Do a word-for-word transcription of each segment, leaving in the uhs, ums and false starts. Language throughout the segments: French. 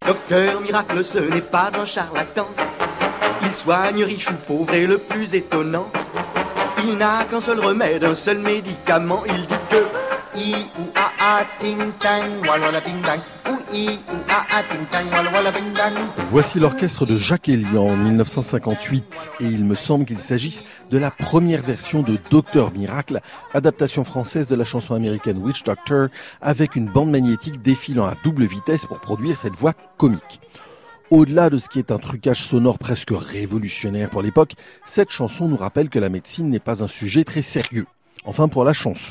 Docteur miracle, ce n'est pas un charlatan. Il soigne riche ou pauvre et le plus étonnant, il n'a qu'un seul remède, un seul médicament. Il dit que I ou A A ting tang, walla ting tang, ou I ou A A ting tang, walla ting tang. Voici l'orchestre de Jacques Elian en mille neuf cent cinquante-huit et il me semble qu'il s'agisse de la première version de Docteur Miracle, adaptation française de la chanson américaine Witch Doctor, avec une bande magnétique défilant à double vitesse pour produire cette voix comique. Au-delà de ce qui est un trucage sonore presque révolutionnaire pour l'époque, cette chanson nous rappelle que la médecine n'est pas un sujet très sérieux. Enfin pour la chanson.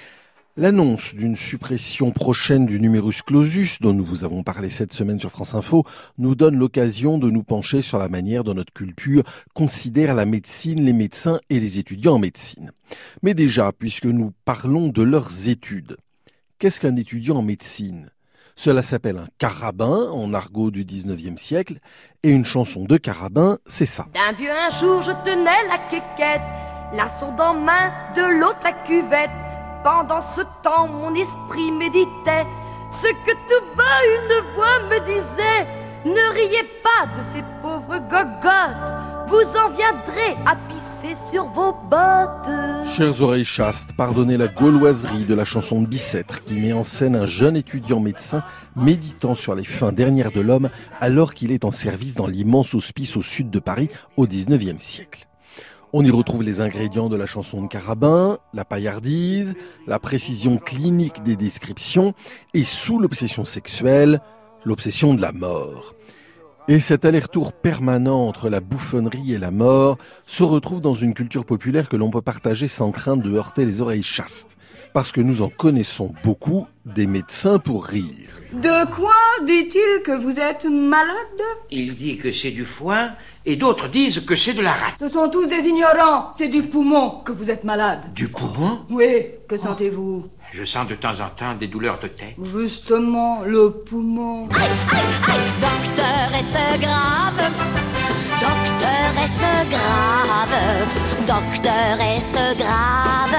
L'annonce d'une suppression prochaine du numerus clausus, dont nous vous avons parlé cette semaine sur France Info, nous donne l'occasion de nous pencher sur la manière dont notre culture considère la médecine, les médecins et les étudiants en médecine. Mais déjà, puisque nous parlons de leurs études, qu'est-ce qu'un étudiant en médecine ? Cela s'appelle un carabin, en argot du dix-neuvième siècle, et une chanson de carabin, c'est ça. D'un vieux un jour je tenais la quéquette, la sonde en main, de l'autre la cuvette. Pendant ce temps mon esprit méditait ce que tout bas une voix me disait: ne riez pas de ces pauvres gogottes, vous en viendrez à pisser sur vos bottes. Chères oreilles chastes, pardonnez la gauloiserie de la chanson de Bicêtre qui met en scène un jeune étudiant médecin méditant sur les fins dernières de l'homme alors qu'il est en service dans l'immense hospice au sud de Paris au dix-neuvième siècle. On y retrouve les ingrédients de la chanson de carabin, la paillardise, la précision clinique des descriptions et sous l'obsession sexuelle, l'obsession de la mort. Et cet aller-retour permanent entre la bouffonnerie et la mort se retrouve dans une culture populaire que l'on peut partager sans crainte de heurter les oreilles chastes. Parce que nous en connaissons beaucoup des médecins pour rire. De quoi dit-il que vous êtes malade ? Il dit que c'est du foin et d'autres disent que c'est de la rate. Ce sont tous des ignorants, c'est du poumon que vous êtes malade. Du poumon ? Oui, que sentez-vous ? Je sens de temps en temps des douleurs de tête. Justement, le poumon. Aïe, aïe, aïe, docteur, est-ce grave ? Docteur, est-ce grave ? Docteur, est-ce grave ?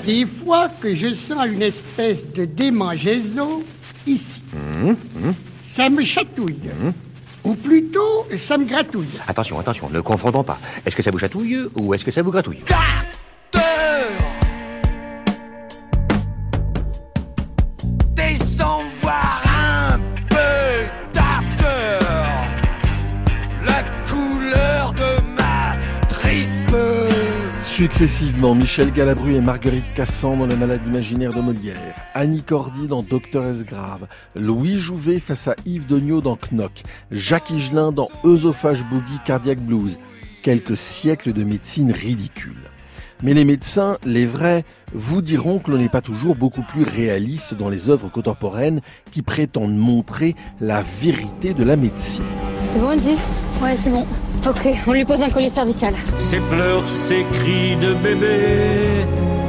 Des fois que je sens une espèce de démangeaison ici. Mmh, mmh. Ça me chatouille. Mmh. Ou plutôt, ça me gratouille. Attention, attention, ne confondons pas. Est-ce que ça vous chatouille ou est-ce que ça vous gratouille ? Descends voir un peu, docteur, la couleur de ma tripe. Successivement, Michel Galabru et Marguerite Cassan dans Le Malade imaginaire de Molière, Annie Cordy dans Docteur est-ce grave, Louis Jouvet face à Yves Degnaud dans Knock, Jacques Higelin dans Œsophage Boogie Cardiac Blues. Quelques siècles de médecine ridicule. Mais les médecins, les vrais, vous diront que l'on n'est pas toujours beaucoup plus réaliste dans les œuvres contemporaines qui prétendent montrer la vérité de la médecine. C'est bon, Angie ? Ouais, c'est bon. Ok, on lui pose un collier cervical. Ses pleurs, ses cris de bébé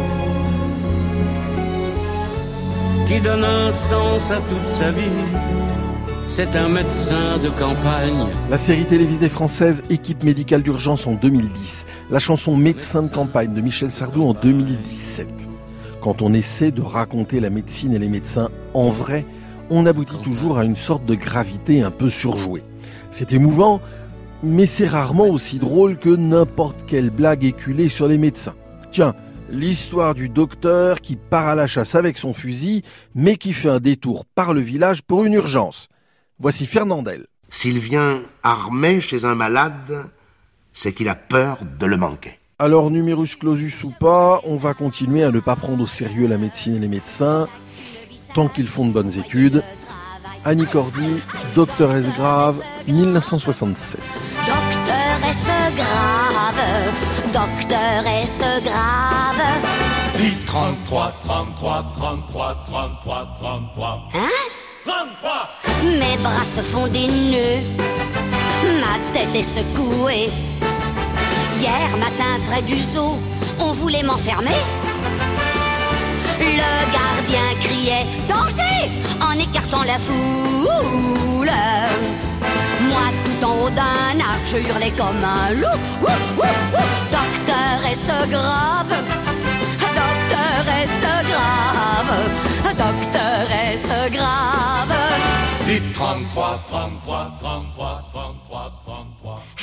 qui donnent un sens à toute sa vie. C'est un médecin de campagne. La série télévisée française Équipe médicale d'urgence en deux mille dix. La chanson Médecin de campagne de Michel Sardou en deux mille dix-sept. Quand on essaie de raconter la médecine et les médecins en vrai, on aboutit toujours à une sorte de gravité un peu surjouée. C'est émouvant, mais c'est rarement aussi drôle que n'importe quelle blague éculée sur les médecins. Tiens, l'histoire du docteur qui part à la chasse avec son fusil, mais qui fait un détour par le village pour une urgence. Voici Fernandel. S'il vient armé chez un malade, c'est qu'il a peur de le manquer. Alors, numerus clausus ou pas, on va continuer à ne pas prendre au sérieux la médecine et les médecins, tant qu'ils font de bonnes études. Annie Cordy, Docteur est-ce grave, dix-neuf cent soixante-sept. Docteur, est-ce grave ? Docteur, est-ce grave ? Dit trente-trois, trente-trois, trente-trois, trente-trois, trente-trois. Hein ? trente-trois. Mes bras se font des nœuds, ma tête est secouée. Hier matin près du zoo, on voulait m'enfermer. Le gardien criait « Danger !» en écartant la foule. Moi tout en haut d'un arbre, je hurlais comme un loup. Ouh, ouh, ouh. Docteur, est-ce grave ? Docteur, est-ce grave ? Docteur, est-ce grave ? Dites trente-trois, trente-trois, trente-trois, trente-trois, trente-trois.